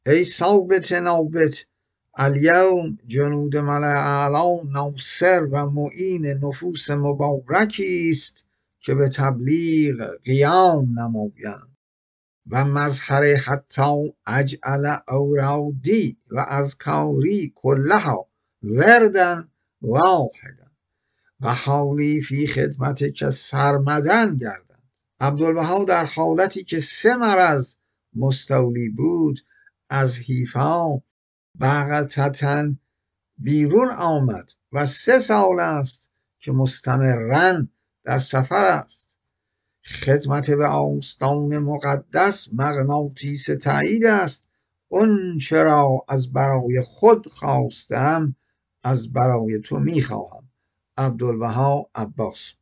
ای ثابت نابت، الیوم جنود ملأ اعلی ناصر و معین نفوس مبارکی است که به تبلیغ قیام نمایند و مظهر حتی اجعل اورادی و اذکاری کلها وردا واحدا و حالی فی خدمت که سرمدن گردم. عبدالبها در حالتی که 3 مرض مستولی بود از حیفا بغتة بیرون آمد و 3 سال است که مستمرا در سفر است. خدمت به آستان مقدس مغناطیس تایید است. اون چرا از برای خود خواستم از برای تو میخواهم. عبدالبها عباس.